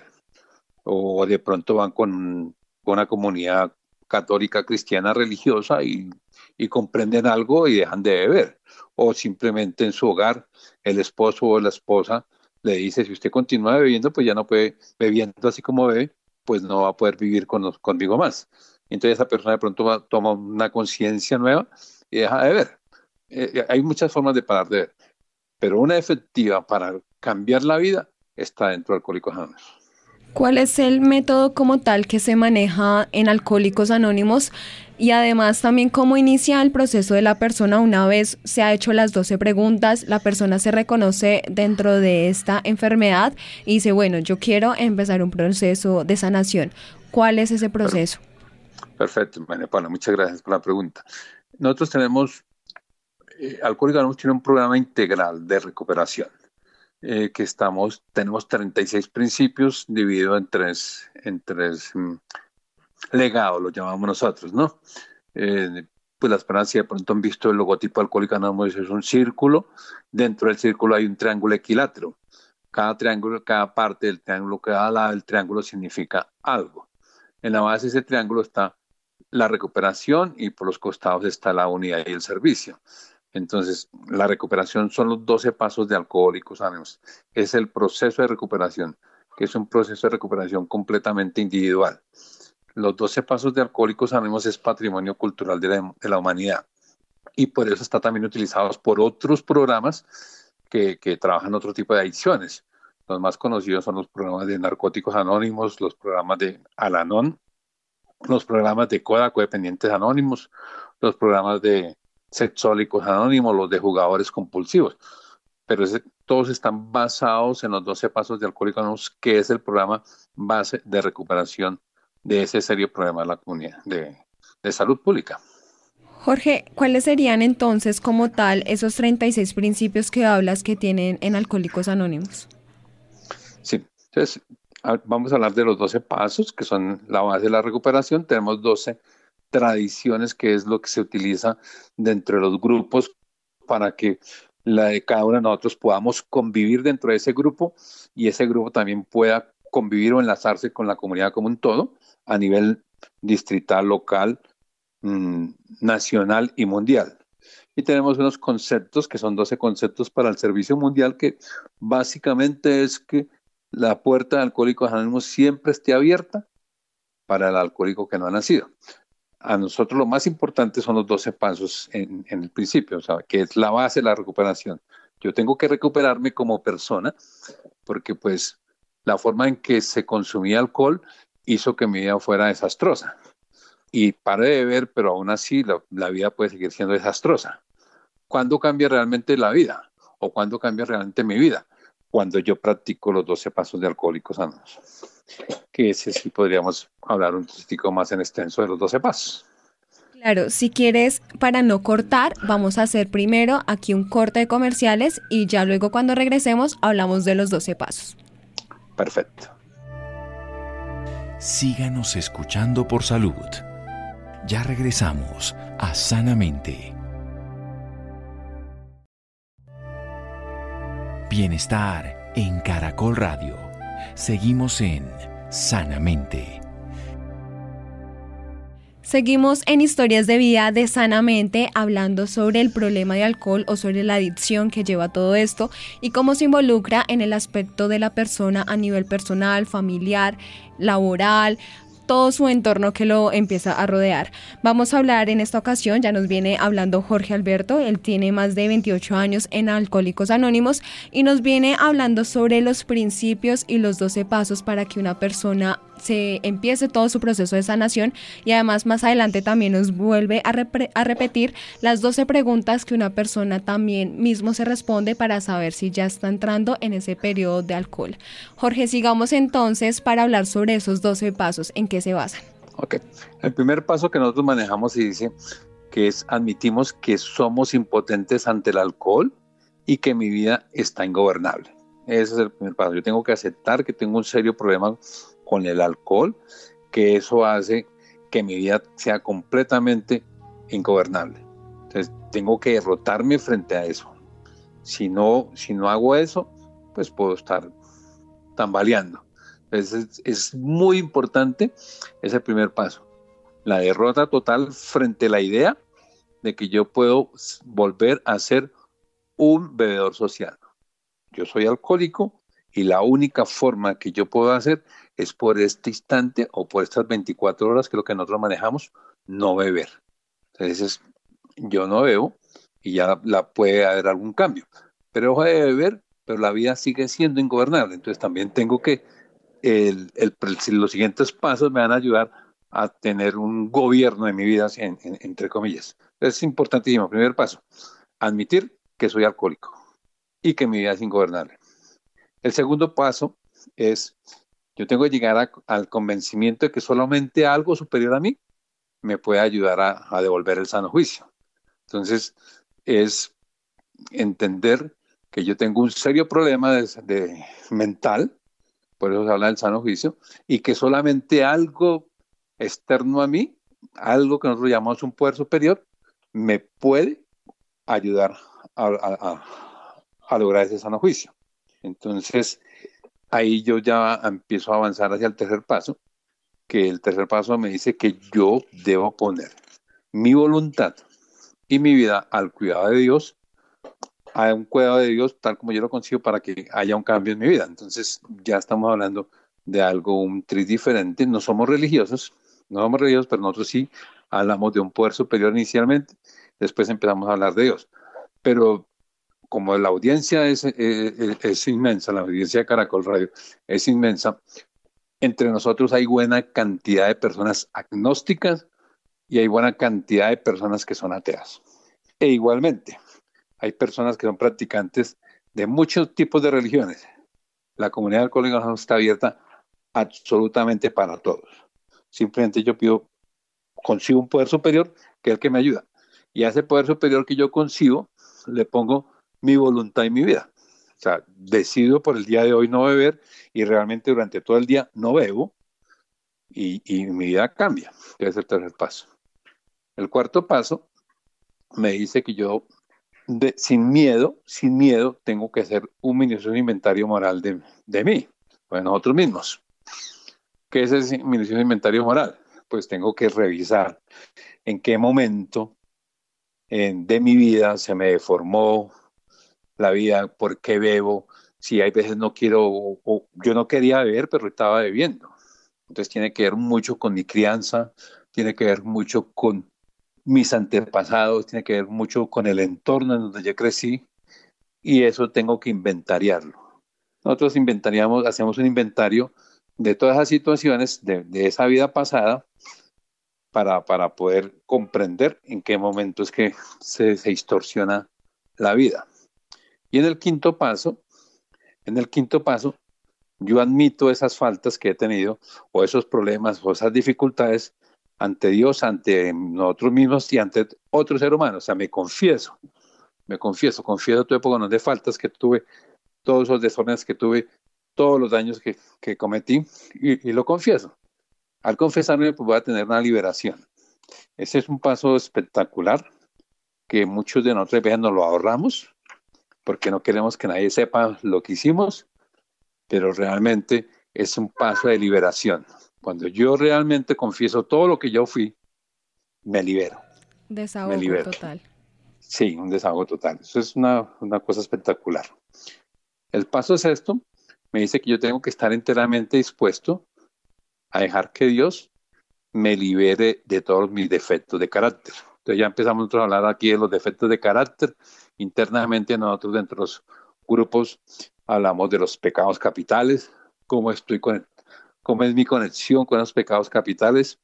O de pronto van con, con una comunidad católica, cristiana, religiosa y, y comprenden algo y dejan de beber. O simplemente en su hogar el esposo o la esposa le dice, si usted continúa bebiendo, pues ya no puede, bebiendo así como bebe, pues no va a poder vivir con los, conmigo más. Entonces esa persona de pronto va, toma una conciencia nueva y deja de beber. Eh, hay muchas formas de parar de beber, pero una efectiva para cambiar la vida está dentro de Alcohólicos Anónimos. ¿Cuál es el método como tal que se maneja en Alcohólicos Anónimos? Y además también cómo inicia el proceso de la persona una vez se ha hecho las doce preguntas, la persona se reconoce dentro de esta enfermedad y dice, bueno, yo quiero empezar un proceso de sanación. ¿Cuál es ese proceso? Perfecto, María Paula, muchas gracias por la pregunta. Nosotros tenemos, eh, Alcohólicos Anónimos tiene un programa integral de recuperación. Eh, que estamos, tenemos treinta y seis principios divididos en tres, en tres um, legados, lo llamamos nosotros, ¿no? Eh, pues las personas si de pronto han visto el logotipo Alcohólicos Anónimos, es un círculo, dentro del círculo hay un triángulo equilátero. Cada triángulo, cada parte del triángulo, cada lado del triángulo significa algo. En la base de ese triángulo está la recuperación y por los costados está la unidad y el servicio. Entonces, la recuperación son los doce pasos de Alcohólicos Anónimos. Es el proceso de recuperación, que es un proceso de recuperación completamente individual. Los doce pasos de Alcohólicos Anónimos es patrimonio cultural de la, de la humanidad. Y por eso está también utilizados por otros programas que, que trabajan otro tipo de adicciones. Los más conocidos son los programas de Narcóticos Anónimos, los programas de Al-Anon, los programas de Coda, Codependientes Anónimos, los programas de Sexólicos Anónimos, los de jugadores compulsivos. Pero ese, todos están basados en los doce pasos de Alcohólicos Anónimos, que es el programa base de recuperación de ese serio problema de la comunidad de, de salud pública. Jorge, ¿cuáles serían entonces como tal esos treinta y seis principios que hablas que tienen en Alcohólicos Anónimos? Sí, entonces vamos a hablar de los doce pasos, que son la base de la recuperación. Tenemos doce tradiciones, que es lo que se utiliza dentro de los grupos para que la de cada uno de nosotros podamos convivir dentro de ese grupo y ese grupo también pueda convivir o enlazarse con la comunidad como un todo a nivel distrital, local, mmm, nacional y mundial. Y tenemos unos conceptos que son doce conceptos para el servicio mundial, que básicamente es que la puerta de Alcohólicos Anónimos siempre esté abierta para el alcohólico que no ha nacido. A nosotros lo más importante son los doce pasos en, en el principio, o sea, que es la base de la recuperación. Yo tengo que recuperarme como persona, porque pues la forma en que se consumía alcohol hizo que mi vida fuera desastrosa. Y pare de beber, pero aún así la, la vida puede seguir siendo desastrosa. ¿Cuándo cambia realmente la vida? ¿O cuándo cambia realmente mi vida? Cuando yo practico los doce pasos de Alcohólicos Anónimos. Que ese sí podríamos hablar un poquitico más en extenso de los doce pasos. Claro, si quieres, para no cortar, vamos a hacer primero aquí un corte de comerciales y ya luego cuando regresemos hablamos de los doce pasos. Perfecto. Síganos escuchando por salud. Ya regresamos a Sanamente. Bienestar en Caracol Radio. Seguimos en Sanamente. Seguimos en Historias de Vida de Sanamente hablando sobre el problema de alcohol o sobre la adicción que lleva todo esto y cómo se involucra en el aspecto de la persona a nivel personal, familiar, laboral, todo su entorno que lo empieza a rodear. Vamos a hablar en esta ocasión, ya nos viene hablando Jorge Alberto, él tiene más de veintiocho años en Alcohólicos Anónimos y nos viene hablando sobre los principios y los doce pasos para que una persona se empiece todo su proceso de sanación y además más adelante también nos vuelve a, repre- a repetir las doce preguntas que una persona también mismo se responde para saber si ya está entrando en ese periodo de alcohol. Jorge, sigamos entonces para hablar sobre esos doce pasos, ¿en qué se basan? Ok, el primer paso que nosotros manejamos y dice que es admitimos que somos impotentes ante el alcohol y que mi vida está ingobernable. Ese es el primer paso. Yo tengo que aceptar que tengo un serio problema con el alcohol, que eso hace que mi vida sea completamente ingobernable. Entonces tengo que derrotarme frente a eso. Si no, si no hago eso, pues puedo estar tambaleando. Entonces es, es muy importante ese primer paso. La derrota total frente a la idea de que yo puedo volver a ser un bebedor social. Yo soy alcohólico y la única forma que yo puedo hacer es por este instante o por estas veinticuatro horas, que es lo que nosotros manejamos, no beber. Entonces, yo no bebo y ya la, puede haber algún cambio. Pero dejo de beber, pero la vida sigue siendo ingobernable. Entonces, también tengo que, el, el, el, los siguientes pasos me van a ayudar a tener un gobierno de mi vida, en, en, entre comillas. Es importantísimo. Primer paso, admitir que soy alcohólico y que mi vida es ingobernable. El segundo paso es, yo tengo que llegar a, al convencimiento de que solamente algo superior a mí me puede ayudar a, a devolver el sano juicio. Entonces, es entender que yo tengo un serio problema de, de mental, por eso se habla del sano juicio, y que solamente algo externo a mí, algo que nosotros llamamos un poder superior, me puede ayudar a, a, a, a lograr ese sano juicio. Entonces, ahí yo ya empiezo a avanzar hacia el tercer paso, que el tercer paso me dice que yo debo poner mi voluntad y mi vida al cuidado de Dios, a un cuidado de Dios tal como yo lo consigo para que haya un cambio en mi vida. Entonces, ya estamos hablando de algo, un triz diferente. No somos religiosos, no somos religiosos, pero nosotros sí hablamos de un poder superior inicialmente, después empezamos a hablar de Dios. Pero como la audiencia es, es, es inmensa, la audiencia de Caracol Radio es inmensa, entre nosotros hay buena cantidad de personas agnósticas y hay buena cantidad de personas que son ateas. E igualmente, hay personas que son practicantes de muchos tipos de religiones. La comunidad alcohólica Anónimos está abierta absolutamente para todos. Simplemente yo pido, concibo un poder superior que es el que me ayuda. Y a ese poder superior que yo concibo, le pongo mi voluntad y mi vida. O sea, decido por el día de hoy no beber y realmente durante todo el día no bebo y, y mi vida cambia. Ese es el tercer paso. El cuarto paso me dice que yo, de, sin miedo, sin miedo, tengo que hacer un minucioso inventario moral de, de mí, de nosotros mismos. ¿Qué es ese minucioso inventario moral? Pues tengo que revisar en qué momento en, de mi vida se me deformó la vida, por qué bebo, si hay veces no quiero, o, o yo no quería beber, pero estaba bebiendo. Entonces tiene que ver mucho con mi crianza, tiene que ver mucho con mis antepasados, tiene que ver mucho con el entorno en donde yo crecí, y eso tengo que inventariarlo. Nosotros inventariamos, hacemos un inventario de todas esas situaciones de, de esa vida pasada para, para poder comprender en qué momento es que se, se distorsiona la vida. Y en el quinto paso, en el quinto paso, yo admito esas faltas que he tenido, o esos problemas, o esas dificultades ante Dios, ante nosotros mismos y ante otro ser humano. O sea, me confieso, me confieso, confieso todo época de faltas que tuve, todos esos desórdenes que tuve, todos los daños que, que cometí, y, y lo confieso. Al confesarme, pues voy a tener una liberación. Ese es un paso espectacular que muchos de nosotros veces nos lo ahorramos, porque no queremos que nadie sepa lo que hicimos, pero realmente es un paso de liberación. Cuando yo realmente confieso todo lo que yo fui, me libero. Desahogo me libero. total. Sí, un desahogo total. Eso es una, una cosa espectacular. El paso sexto me dice que yo tengo que estar enteramente dispuesto a dejar que Dios me libere de todos mis defectos de carácter. Entonces ya empezamos nosotros a hablar aquí de los defectos de carácter. Internamente nosotros dentro de los grupos hablamos de los pecados capitales, cómo estoy con, cómo es mi conexión con los pecados capitales,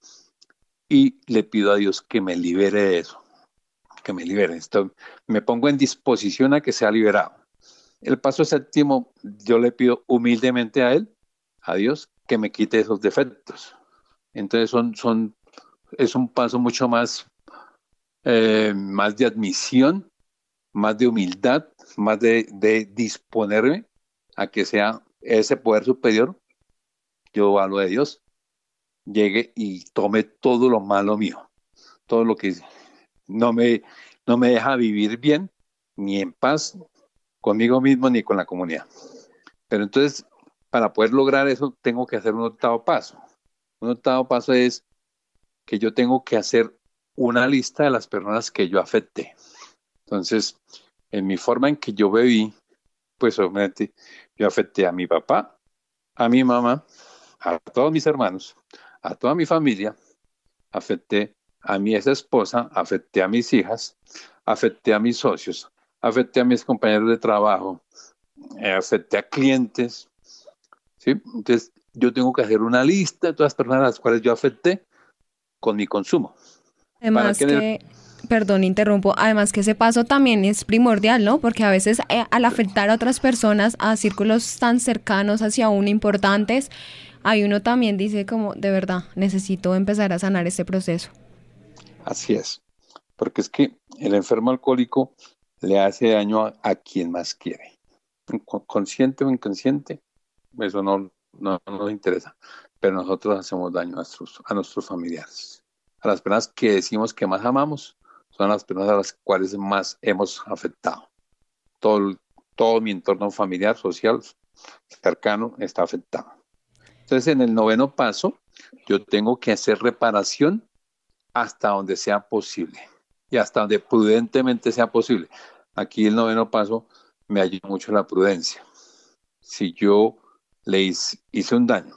y le pido a Dios que me libere de eso, que me libere. Esto, me pongo en disposición a que sea liberado. El paso séptimo, yo le pido humildemente a Él, a Dios, que me quite esos defectos. Entonces son, son, es un paso mucho más, eh, más de admisión, más de humildad, más de, de disponerme a que sea ese poder superior, yo hablo de Dios, llegue y tome todo lo malo mío, todo lo que no me, no me deja vivir bien, ni en paz, conmigo mismo, ni con la comunidad. Pero entonces, para poder lograr eso, tengo que hacer un octavo paso. Un octavo paso es que yo tengo que hacer una lista de las personas que yo afecté. Entonces, en mi forma en que yo bebí, pues obviamente yo afecté a mi papá, a mi mamá, a todos mis hermanos, a toda mi familia, afecté a mi ex esposa, afecté a mis hijas, afecté a mis socios, afecté a mis compañeros de trabajo, eh, afecté a clientes, ¿sí? Entonces yo tengo que hacer una lista de todas las personas a las cuales yo afecté con mi consumo. Además que, que el... perdón, interrumpo, además que ese paso también es primordial, ¿no? Porque a veces eh, al afectar a otras personas, a círculos tan cercanos hacia uno importantes, ahí uno también dice como, de verdad, necesito empezar a sanar este proceso. Así es, porque es que el enfermo alcohólico le hace daño a, a quien más quiere. Consciente o inconsciente, eso no, no, no nos interesa, pero nosotros hacemos daño a nuestros, a nuestros familiares. A las personas que decimos que más amamos, son las personas a las cuales más hemos afectado. Todo, todo mi entorno familiar, social, cercano, está afectado. Entonces, en el noveno paso, yo tengo que hacer reparación hasta donde sea posible y hasta donde prudentemente sea posible. Aquí el noveno paso me ayuda mucho la prudencia. Si yo le hice, hice un daño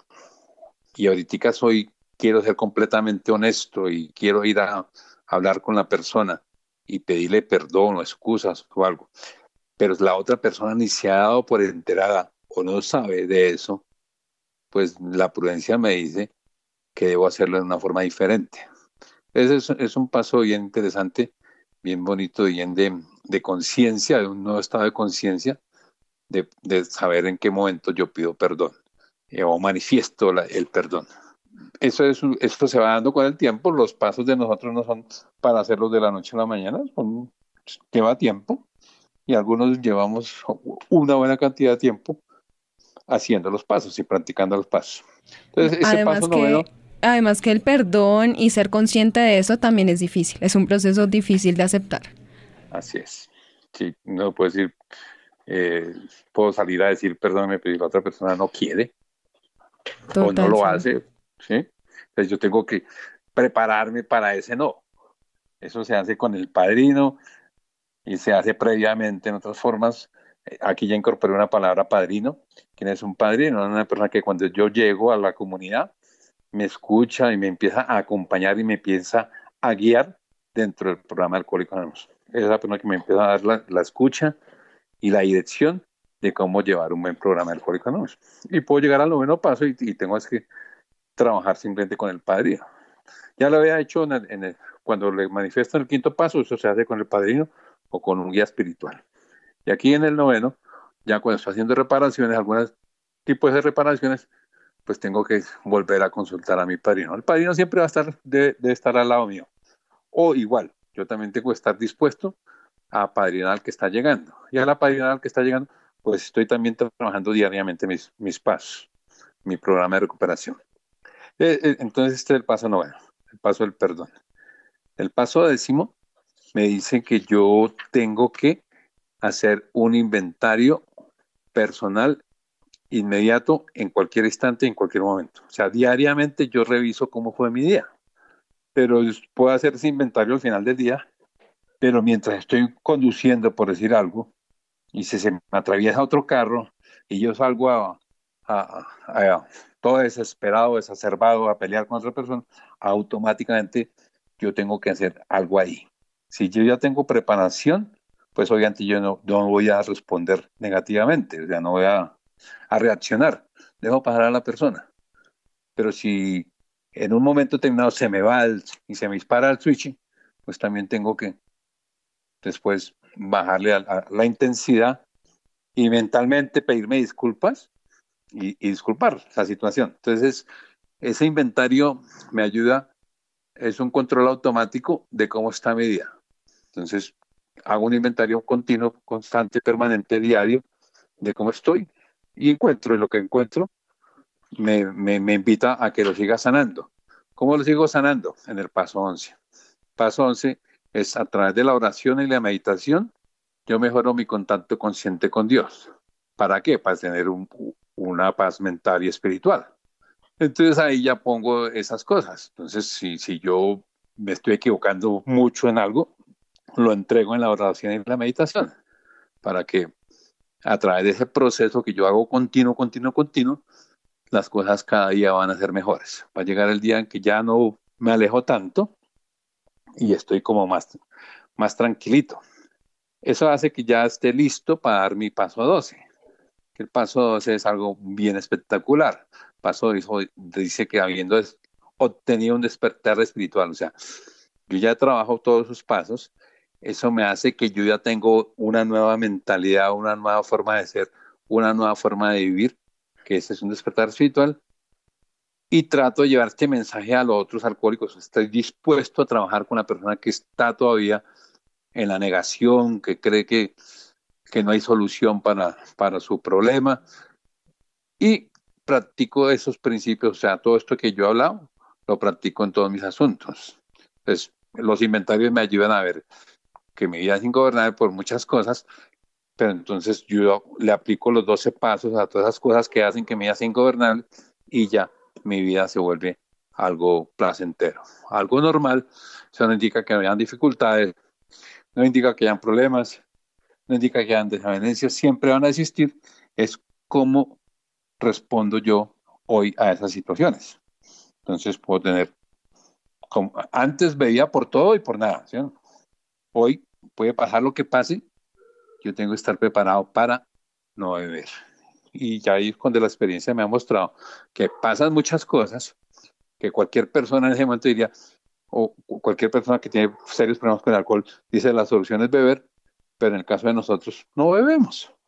y ahorita soy, quiero ser completamente honesto y quiero ir a, a hablar con la persona y pedirle perdón o excusas o algo, pero la otra persona ni se ha dado por enterada o no sabe de eso, pues la prudencia me dice que debo hacerlo de una forma diferente. Ese es, es un paso bien interesante, bien bonito, bien de, de conciencia, de un nuevo estado de conciencia, de, de saber en qué momento yo pido perdón eh, o manifiesto la, el perdón. Eso es, esto se va dando con el tiempo. Los pasos de nosotros no son para hacerlos de la noche a la mañana, son, lleva tiempo y algunos llevamos una buena cantidad de tiempo haciendo los pasos y practicando los pasos. Entonces, ese Además paso noveno. que, además que el perdón y ser consciente de eso también es difícil, es un proceso difícil de aceptar. Así es. Sí, no puedo decir, eh, puedo salir a decir perdóname, pero si la otra persona no quiere Total, o no lo sí. hace, ¿sí? Entonces yo tengo que prepararme para ese no. Eso se hace con el padrino y se hace previamente en otras formas. Aquí ya incorporé una palabra padrino. ¿Quién es un padrino? Es una persona que cuando yo llego a la comunidad me escucha y me empieza a acompañar y me empieza a guiar dentro del programa Alcohólicos Anónimos. Es la persona que me empieza a dar la, la escucha y la dirección de cómo llevar un buen programa de Alcohólicos Anónimos. Y puedo llegar al noveno paso y, y tengo es que trabajar simplemente con el padrino. Ya lo había hecho en el, en el, cuando le manifiestan el quinto paso, eso se hace con el padrino o con un guía espiritual. Y aquí en el noveno, ya cuando estoy haciendo reparaciones, algunos tipos de reparaciones, pues tengo que volver a consultar a mi padrino. El padrino siempre va a estar, de, de estar al lado mío. O igual, yo también tengo que estar dispuesto a padrinar al que está llegando. Y a la padrinar al que está llegando, pues estoy también trabajando diariamente mis, mis pasos, mi programa de recuperación. Eh, eh, entonces este es el paso noveno, el paso del perdón. El paso décimo me dice que yo tengo que hacer un inventario personal inmediato en cualquier instante, en cualquier momento. O sea, diariamente yo reviso cómo fue mi día, pero puedo hacer ese inventario al final del día, pero mientras estoy conduciendo, por decir algo, y si se me atraviesa otro carro y yo salgo a, a, a, a todo desesperado, exacerbado a pelear con otra persona, automáticamente yo tengo que hacer algo ahí. Si yo ya tengo preparación, pues obviamente yo no, no voy a responder negativamente, o sea, no voy a, a reaccionar, dejo pasar a la persona. Pero si en un momento determinado se me va el, y se me dispara el switch, pues también tengo que después bajarle a, a la intensidad y mentalmente pedirme disculpas y, y disculpar la situación. Entonces, ese inventario me ayuda, es un control automático de cómo está mi día. Entonces, hago un inventario continuo, constante, permanente, diario, de cómo estoy y encuentro, y lo que encuentro me, me, me invita a que lo siga sanando. ¿Cómo lo sigo sanando? En el paso once. Paso once es a través de la oración y la meditación, yo mejoro mi contacto consciente con Dios. ¿Para qué? Para tener un, una paz mental y espiritual. Entonces ahí ya pongo esas cosas. Entonces, si, si yo me estoy equivocando mucho en algo, lo entrego en la oración y la meditación, para que a través de ese proceso que yo hago continuo, continuo, continuo, las cosas cada día van a ser mejores. Va a llegar el día en que ya no me alejo tanto y estoy como más, más tranquilito. Eso hace que ya esté listo para dar mi paso doce. El paso doce es algo bien espectacular. Paso doce dice que habiendo obtenido un despertar espiritual, o sea, yo ya trabajo todos esos pasos, eso me hace que yo ya tengo una nueva mentalidad, una nueva forma de ser, una nueva forma de vivir, que ese es un despertar espiritual, y trato de llevar este mensaje a los otros alcohólicos. Estoy dispuesto a trabajar con la persona que está todavía en la negación, que cree que, que no hay solución para, para su problema, y practico esos principios, o sea, todo esto que yo he hablado, lo practico en todos mis asuntos. Entonces, los inventarios me ayudan a ver que mi vida es ingobernable por muchas cosas, pero entonces yo le aplico los doce pasos a todas esas cosas que hacen que mi vida sea ingobernable y ya mi vida se vuelve algo placentero, algo normal. Eso no indica que no hayan dificultades, no indica que hayan problemas, no indica que hayan desavenencias, siempre van a existir. Es cómo respondo yo hoy a esas situaciones. Entonces puedo tener, como, antes veía por todo y por nada, ¿sí? Hoy puede pasar lo que pase, yo tengo que estar preparado para no beber. Y ya ahí cuando la experiencia me ha mostrado que pasan muchas cosas, que cualquier persona en ese momento diría, o cualquier persona que tiene serios problemas con el alcohol, dice la solución es beber, pero en el caso de nosotros no bebemos.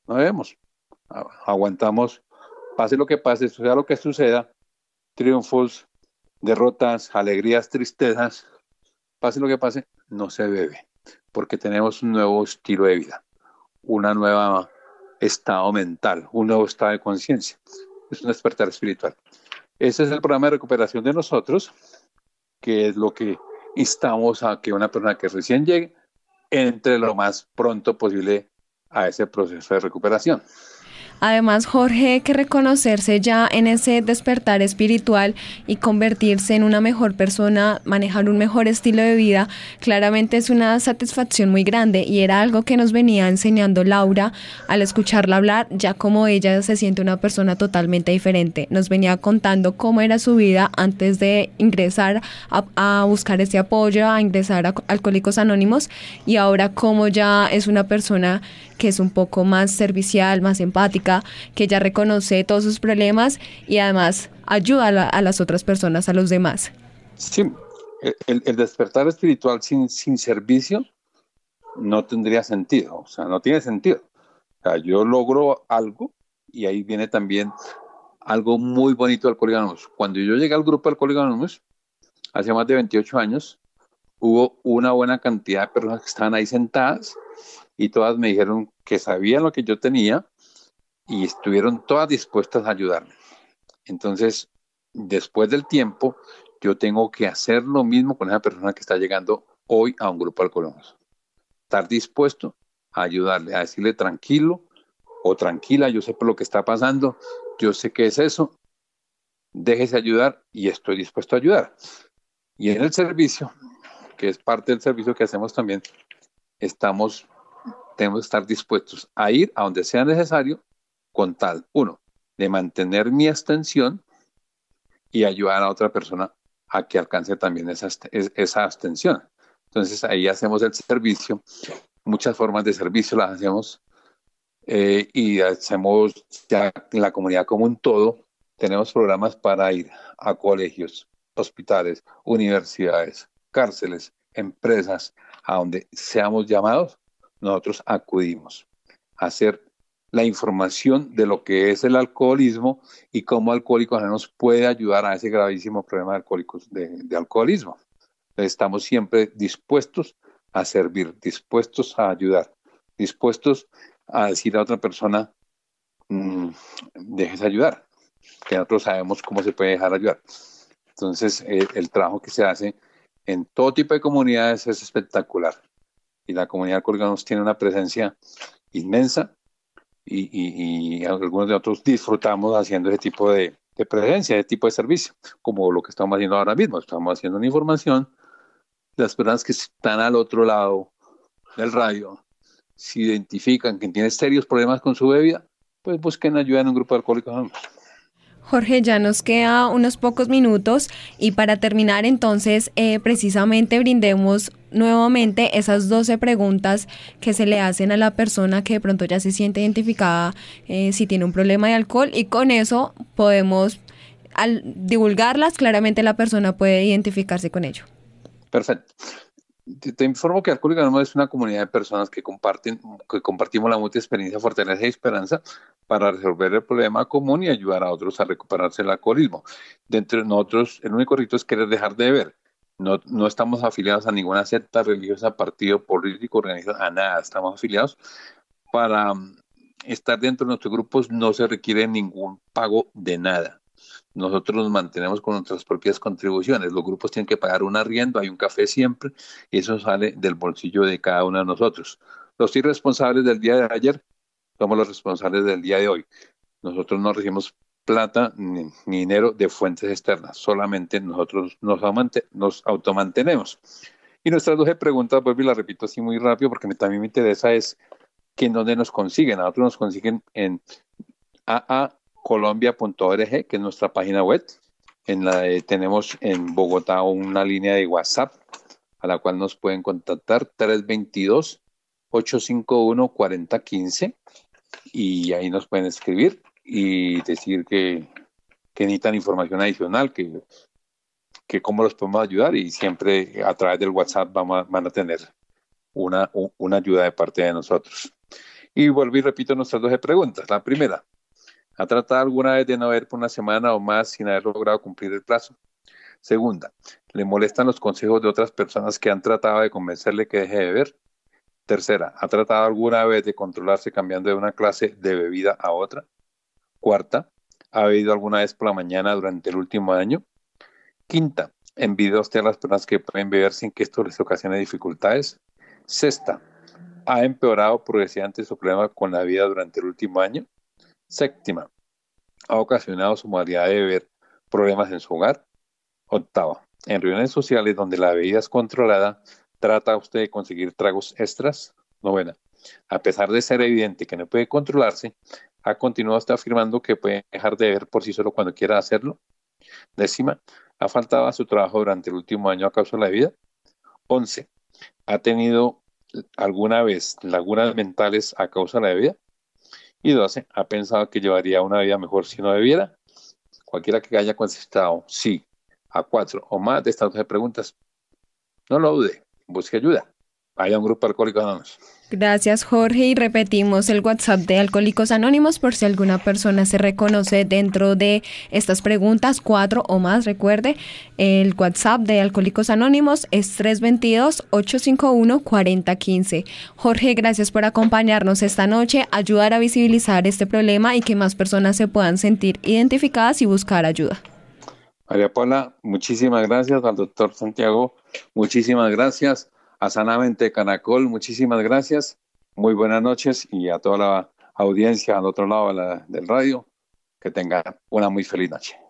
no debemos. Aguantamos, pase lo que pase, suceda lo que suceda, triunfos, derrotas, alegrías, tristezas, pase lo que pase, no se bebe, porque tenemos un nuevo estilo de vida, una nueva estado mental, un nuevo estado de conciencia. Es un despertar espiritual. Ese es el programa de recuperación de nosotros, que es lo que instamos a que una persona que recién llegue entre lo más pronto posible a ese proceso de recuperación. Además, Jorge, hay que reconocerse ya en ese despertar espiritual y convertirse en una mejor persona, manejar un mejor estilo de vida, claramente es una satisfacción muy grande y era algo que nos venía enseñando Laura al escucharla hablar, ya como ella se siente una persona totalmente diferente. Nos venía contando cómo era su vida antes de ingresar a, a buscar ese apoyo, a ingresar a Alcohólicos Anónimos, y ahora cómo ya es una persona que es un poco más servicial, más empática, que ya reconoce todos sus problemas y además ayuda a, la, a las otras personas, a los demás. Sí, el, el despertar espiritual sin, sin servicio no tendría sentido, o sea, no tiene sentido. O sea, yo logro algo y ahí viene también algo muy bonito de Alcohólicos Anónimos. Cuando yo llegué al grupo de Alcohólicos Anónimos, hace más de veintiocho años, hubo una buena cantidad de personas que estaban ahí sentadas y todas me dijeron que sabían lo que yo tenía y estuvieron todas dispuestas a ayudarme. Entonces, después del tiempo, yo tengo que hacer lo mismo con esa persona que está llegando hoy a un grupo de Alcohólicos. Estar dispuesto a ayudarle, a decirle tranquilo o tranquila, yo sé por lo que está pasando, yo sé qué es eso, déjese ayudar y estoy dispuesto a ayudar. Y en el servicio, que es parte del servicio que hacemos también, estamos, tenemos que estar dispuestos a ir a donde sea necesario con tal, uno, de mantener mi abstención y ayudar a otra persona a que alcance también esa, esa abstención. Entonces ahí hacemos el servicio, muchas formas de servicio las hacemos eh, y hacemos ya en la comunidad como un todo, tenemos programas para ir a colegios, hospitales, universidades, cárceles, empresas, a donde seamos llamados, nosotros acudimos a hacer la información de lo que es el alcoholismo y cómo Alcohólicos Anónimos puede ayudar a ese gravísimo problema de, alcohólicos, de, de alcoholismo. Entonces, estamos siempre dispuestos a servir, dispuestos a ayudar, dispuestos a decir a otra persona, mmm, déjese ayudar, que nosotros sabemos cómo se puede dejar ayudar. Entonces, eh, el trabajo que se hace en todo tipo de comunidades es espectacular. Y la comunidad Alcohólicos Anónimos tiene una presencia inmensa y, y, y algunos de nosotros disfrutamos haciendo ese tipo de, de presencia, ese tipo de servicio, como lo que estamos haciendo ahora mismo. Estamos haciendo una información. Las personas que están al otro lado del radio, si identifican que tienen serios problemas con su bebida, pues busquen ayuda en un grupo de Alcohólicos Anónimos. Jorge, ya nos queda unos pocos minutos y para terminar entonces eh, precisamente brindemos nuevamente esas doce preguntas que se le hacen a la persona que de pronto ya se siente identificada eh, si tiene un problema de alcohol, y con eso podemos, al divulgarlas, claramente la persona puede identificarse con ello. Perfecto. Te, te informo que Alcohólicos Anónimos es una comunidad de personas que comparten, que compartimos la mutua experiencia, fortaleza y esperanza para resolver el problema común y ayudar a otros a recuperarse del alcoholismo. Dentro de nosotros, el único rito es querer dejar de beber. No, no estamos afiliados a ninguna secta religiosa, partido político, organización, a nada. Estamos afiliados para um, estar dentro de nuestros grupos. No se requiere ningún pago de nada. Nosotros nos mantenemos con nuestras propias contribuciones. Los grupos tienen que pagar un arriendo, hay un café siempre, y eso sale del bolsillo de cada uno de nosotros. Los irresponsables del día de ayer somos los responsables del día de hoy. Nosotros no recibimos plata ni, ni dinero de fuentes externas, solamente nosotros nos, nos automantenemos. Y nuestras doce preguntas, vuelvo y las repito así muy rápido, porque me, también me interesa es que en dónde nos consiguen. A nosotros nos consiguen en a a colombia punto org, que es nuestra página web. En la de, tenemos en Bogotá una línea de WhatsApp a la cual nos pueden contactar, tres dos dos, ocho cinco uno, cuatro cero uno cinco, y ahí nos pueden escribir y decir que, que necesitan información adicional, que, que cómo los podemos ayudar, y siempre a través del WhatsApp vamos a, van a tener una, una ayuda de parte de nosotros. Y vuelvo y repito nuestras doce preguntas. La primera, ¿ha tratado alguna vez de no beber por una semana o más sin haber logrado cumplir el plazo? Segunda, ¿le molestan los consejos de otras personas que han tratado de convencerle que deje de beber? Tercera, ¿ha tratado alguna vez de controlarse cambiando de una clase de bebida a otra? Cuarta, ¿ha bebido alguna vez por la mañana durante el último año? Quinta, ¿envidia usted a las personas que pueden beber sin que esto les ocasione dificultades? Sexta, ¿ha empeorado progresivamente su problema con la vida durante el último año? Séptima, ¿ha ocasionado su modalidad de beber problemas en su hogar? Octava, en reuniones sociales donde la bebida es controlada, ¿trata usted de conseguir tragos extras? Novena, a pesar de ser evidente que no puede controlarse, ¿ha continuado usted afirmando que puede dejar de beber por sí solo cuando quiera hacerlo? Décima, ¿ha faltado a su trabajo durante el último año a causa de la bebida? Once, ¿ha tenido alguna vez lagunas mentales a causa de la bebida? Y doce, ¿ha pensado que llevaría una vida mejor si no bebiera? Cualquiera que haya contestado sí a cuatro o más de estas doce preguntas, no lo dude, busque ayuda. Vaya a un grupo de Alcohólicos Anónimos. Gracias, Jorge, y repetimos el WhatsApp de Alcohólicos Anónimos por si alguna persona se reconoce dentro de estas preguntas, cuatro o más. Recuerde, el WhatsApp de Alcohólicos Anónimos es tres dos dos, ocho cinco uno, cuatro cero uno cinco. Jorge, gracias por acompañarnos esta noche, ayudar a visibilizar este problema y que más personas se puedan sentir identificadas y buscar ayuda. María Paula, muchísimas gracias. Al doctor Santiago, muchísimas gracias. A Sanamente Caracol, muchísimas gracias. Muy buenas noches, y a toda la audiencia al otro lado de la, del radio, que tengan una muy feliz noche.